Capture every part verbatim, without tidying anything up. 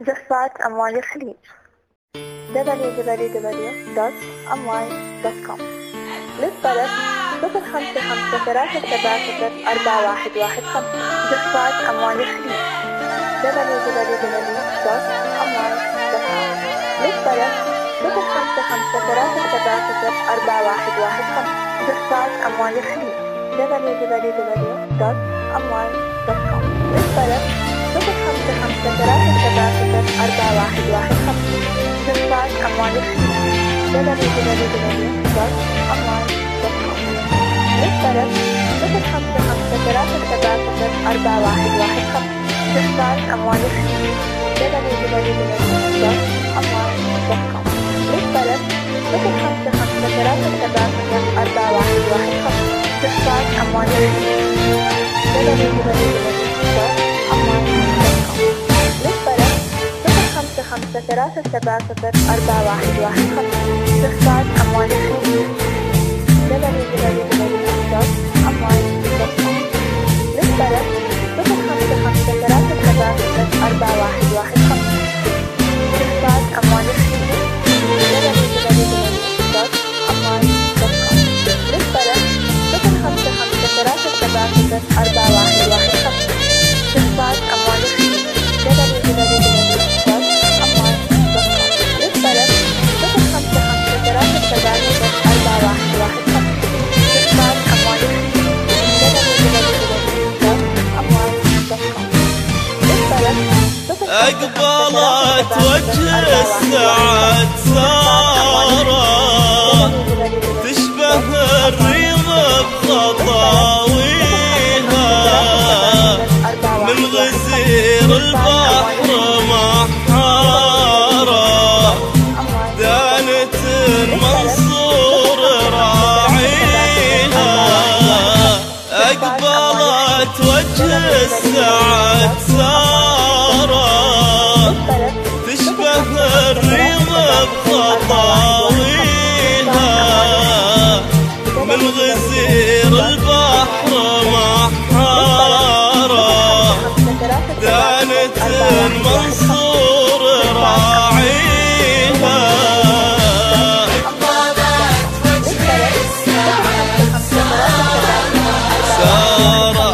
جفات أموال الخليج دبليو دبليو دبليو دوت أموال دوت كوم. للطلب صفر خمسة خمسة ثلاثة سبعة صفر أربعة واحد واحد خمسة. جفات أموال الخليج دبليو دبليو دبليو دوت أموال دوت كوم. للطلب صفر خمسة خمسة ثلاثة سبعة صفر أربعة واحد واحد خمسة. جفات أموال الخليج دبليو دبليو دبليو دوت أموال دوت كوم. للطلب صفر خمسة خمسة ثلاثة سبعة صفر أربعة واحد واحد خمسة. جفات أموال الخليج دبليو دبليو دبليو دوت أموال دوت كوم. للطلب صفر خمسة خمسة ثلاثة سبعة صفر أربعة واحد واحد خمسة. جفات أموال الخليج دبليو دبليو دبليو دوت أموال دوت كوم. للطلب صفر خمسة خمسة ثلاثة سبعة صفر أربعة واحد واحد خمسة. جفات أموال الخليج دبليو دبليو دبليو دوت أموال دوت كوم. للطلب صفر خمسة خمسة ثلاثة سبعة صفر أربعة واحد واحد خمسة. جفات أموال الخليج دبليو دبليو دبليو دوت أموال دوت كوم. للطلب صفر خمسة خمسة ثلاثة سبعة صفر أربعة واحد واحد خمسة. جفات أموال الخليج دبليو دبليو دبليو دوت أموال دوت كوم. للطلب صفر خمسة خمسة ثلاثة سبعة صفر أربعة واحد واحد خمسة. جفات أموال الخليج دبليو دبليو دبليو دوت أموال دوت كوم. للطلب صفر خمسة خمسة ثلاثة سبعة صفر أربعة واحد واحد خمسة. جفات أموال الخليج دبليو دبليو دبليو دوت أموال دوت كوم. للطلب صفر خمسة أقبلت وجه السعد سارة تشبه الريض بخطاويها من غزير البحر محارة دانة منصور راعيها. أقبلت وجه السعد سارة تشبه الريض بخطاويها من غزير البحر محارة دانة منصور راعيها. سارة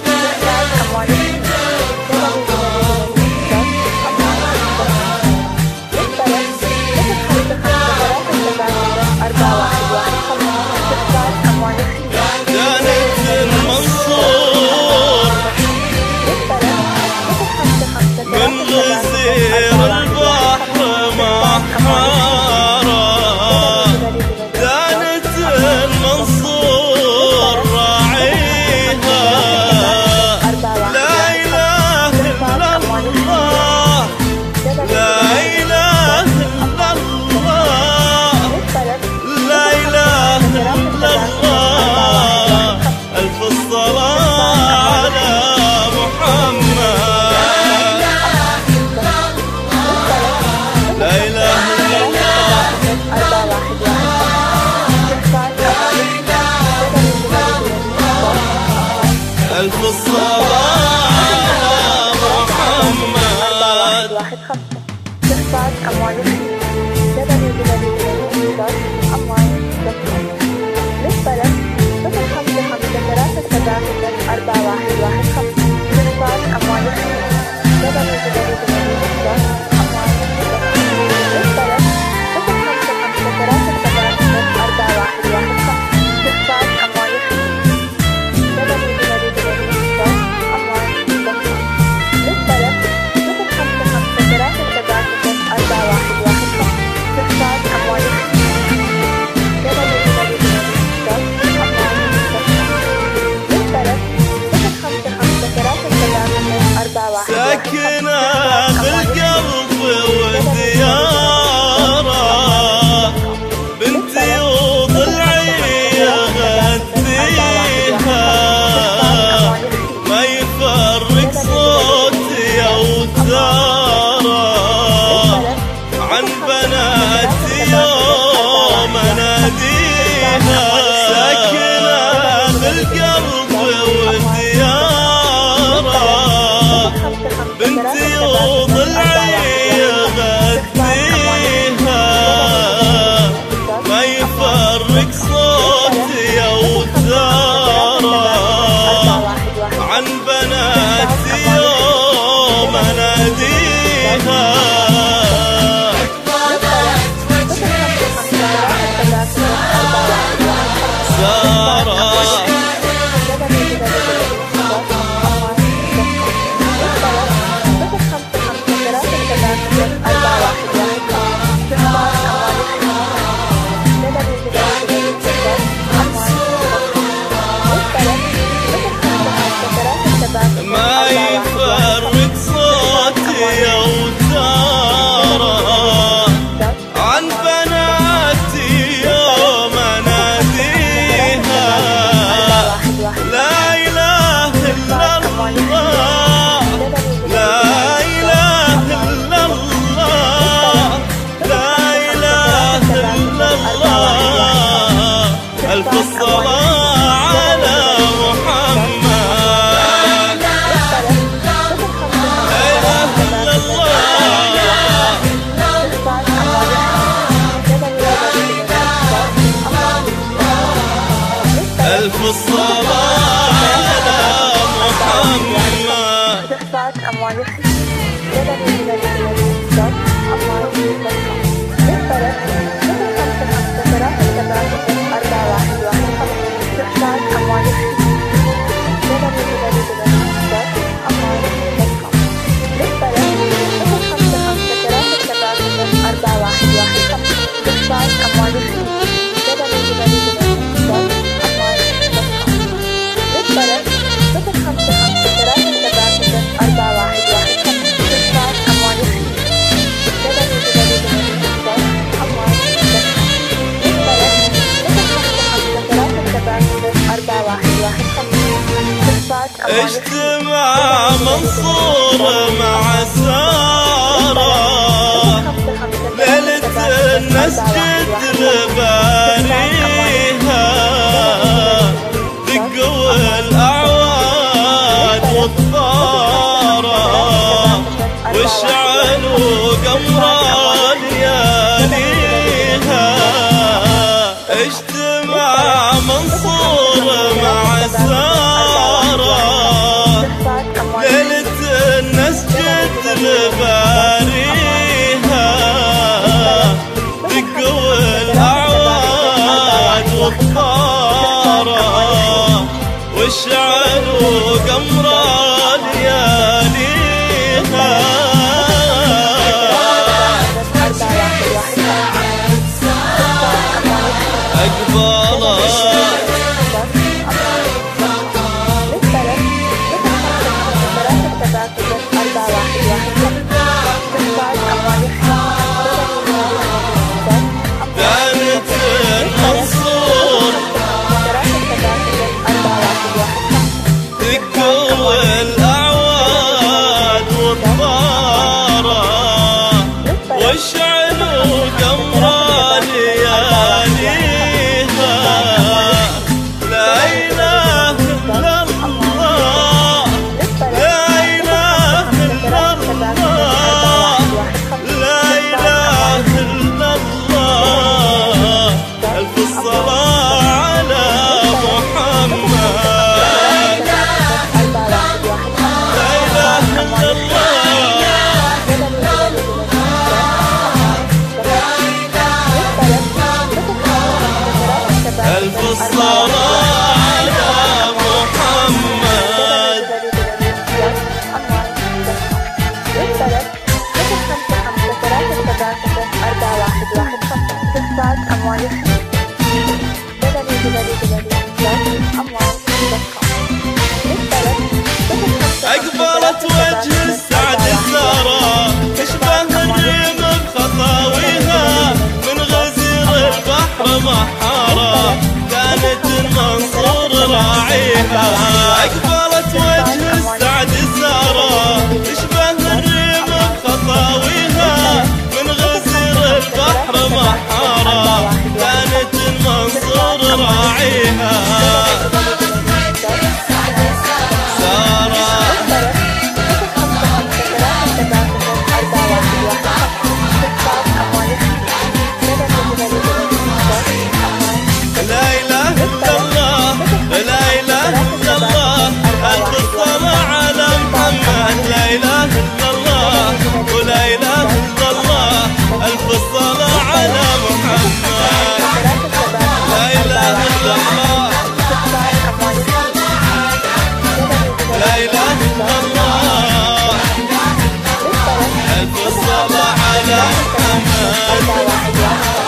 من غزير البحر محارة دانة المنصور راعيها. لا إله إلا الله لا إله إلا الله لا إله إلا الله. ألف الصلاة على محمد. لا إله إلا الله. ألف الصلاة على محمد. جفات أموال الخليج دبليو دبليو دبليو دوت أموال دوت كوم. للطلب صفر خمسة خمسة ثلاثة سبعة صفر أربعة واحد واحد خمسة. جفات أموال الخليج دبليو دبليو دبليو دوت أموال دوت كوم. للطلب صفر خمسة خمسة ثلاثة سبعة صفر أربعة واحد واحد خمسة. جفات أموال الخليج دبليو دبليو دبليو دوت أموال دوت كوم. للطلب صفر خمسة خمسة ثلاثة سبعة صفر أربعة واحد واحد خمسة. جفات أموال الخليج دبليو دبليو دبليو دوت أموال دوت كوم. للطلب صفر خمسة خمسة ثلاثة سبعة صفر أربعة واحد واحد خمسة. ما يفرق صوتي وتارى عن بناتي يوم اناديها. لا اله الا الله، لا اله الا الله، لا اله الا الله. الف الصلاة على محمد. ألف الصلاة على محمد. استحقاق أموال للطرف صفر خمسة خمسة ثلاثة سبعة أربعة واحد واحد خمسة. استحقاق أموال للطرف صفر خمسة خمسة ثلاثة سبعة أربعة واحد واحد خمسة. استحقاق أموال اجتمع منصور مع سارة ليلة المسجد لباريها. دقوا الأعواد والطارة واشعلوا قمر لياليها. اجتمع منصور مع سارة ليلة المسجد لباريها. دقوا الأعواد والطارة واشعلوا قمر لياليها. الصلاة على محمد.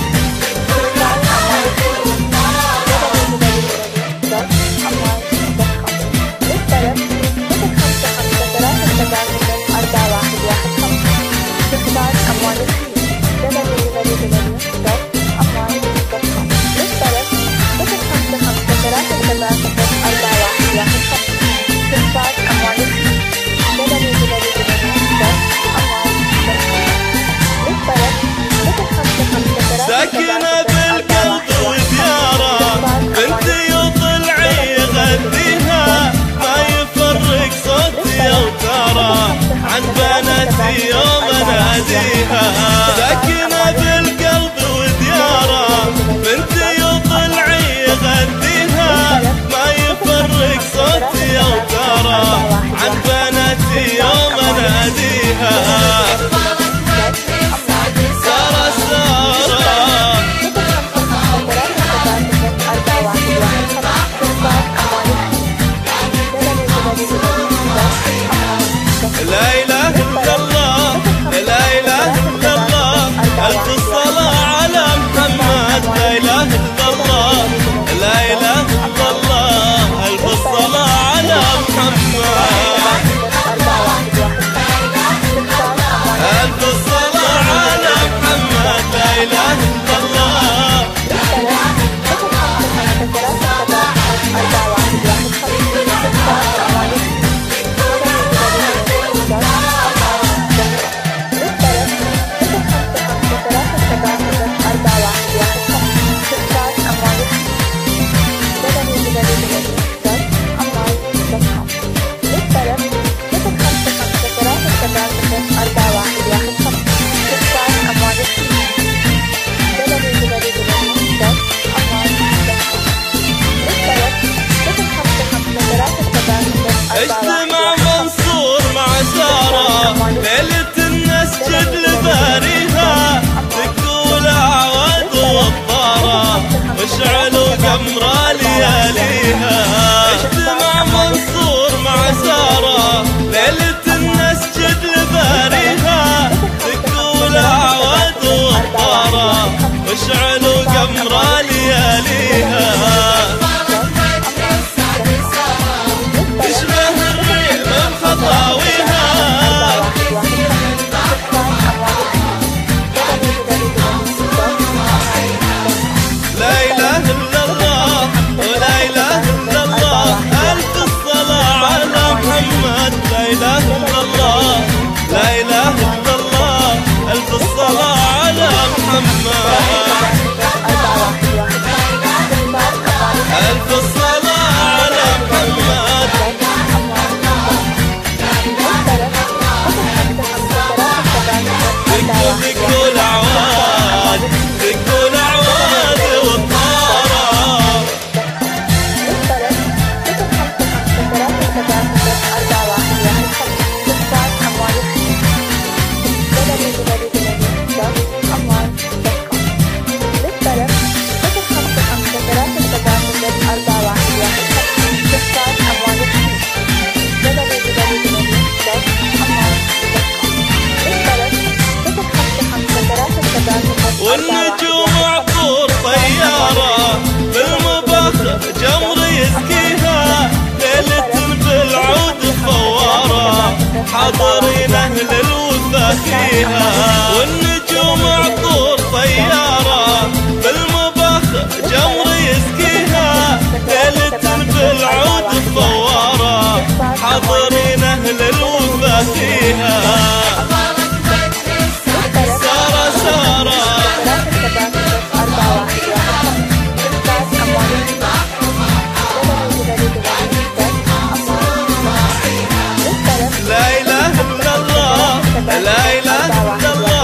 ساكنة بالقلب وديارة بنت يطلعي غديها ما يفرق صوتي وترى عن بناتي يوم اناديها. ساكنة بالقلب وديارة بنت يطلعي غديها ما يفرق صوتي وترى عن بناتي يوم اناديها. لا إله إلا الله لا إله إلا الله ألف الصلاة على محمد. لا إله إلا الله لا إله إلا الله ألف الصلاة على محمد. ألف الصلاة على محمد. لا إله إلا الله. اجتمع منصور مع سارة ليلة المسجد لباريها تقول عواد والطارة واشعلوا قمر لياليها. اجتمع منصور مع سارة ليلة المسجد لباريها تقول عواد والطارة واشعلوا قمر لياليها. لا إله إلا الله ألف الصلاة على محمد. ألف الصلاة على محمد. دقوا دقوا العواد دقوا العواد والطارة. والنجوم عطور طيارة بالمباخ جمر يزكيها ليلة بالعود فوارة حاضرين أهل الوفا فيها. والنجوم عطور طيارة بالمباخ جمر يزكيها ليلة بالعود فوارة حاضرين أهل الوفا فيها. لا إله إلا الله لا إله إلا الله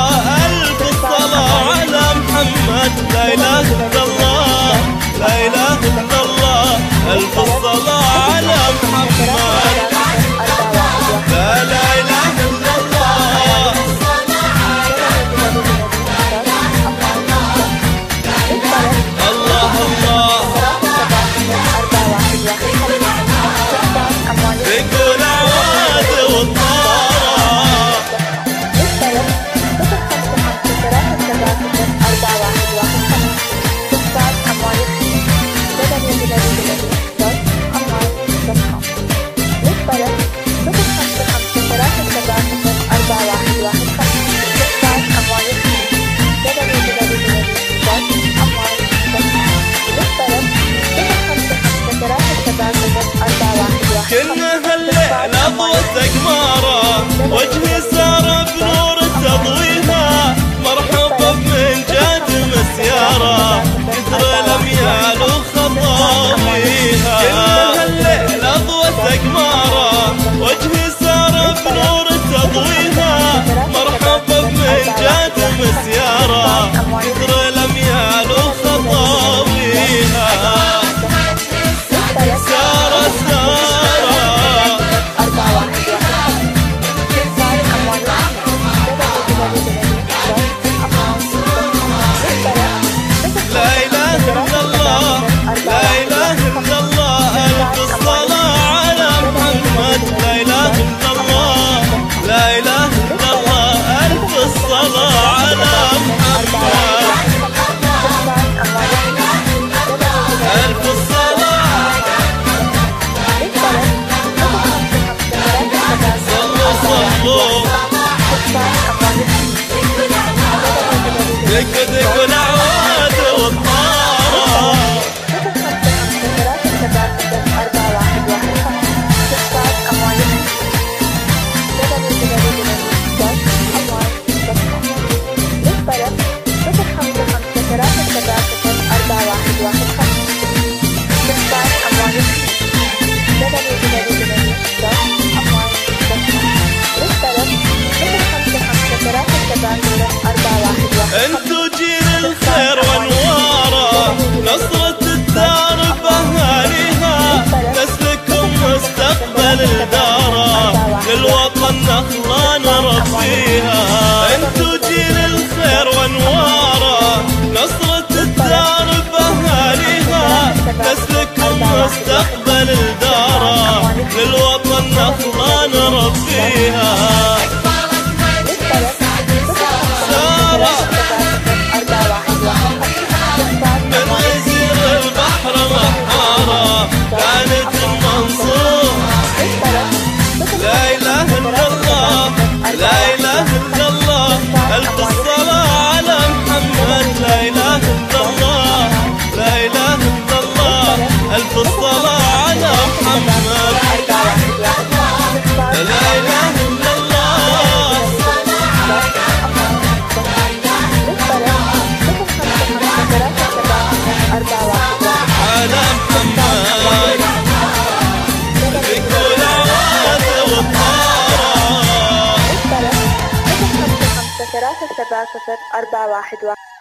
ألف الصلاة على محمد لا إله إلا الله لا إله إلا الله ألف الصلاة على محمد لا إله إلا الله على محمد بكل عواد والطارة ثلاثة سبعة صفر أربعة واحد واحد.